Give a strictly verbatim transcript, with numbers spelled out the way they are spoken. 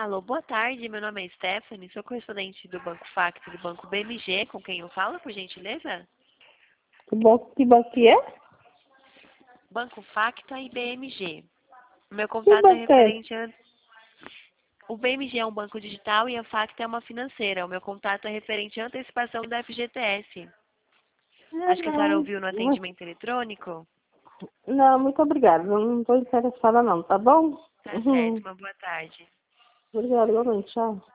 Alô, boa tarde. Meu nome é Stephanie, sou correspondente do Banco Facto do Banco B M G. Com quem eu falo, por gentileza? Que banco, que banco que é? Banco Facta e B M G. O meu Que contato é banco é esse? referente a... O B M G é um banco digital e a Facta é uma financeira. O meu contato é referente à antecipação da F G T S. Ah, Acho que a senhora não, ouviu no mas- atendimento eletrônico. não, muito obrigada. Não estou interessada não, tá bom? Tá certo, Uhum. uma boa tarde. Obrigada, igualmente. Tchau.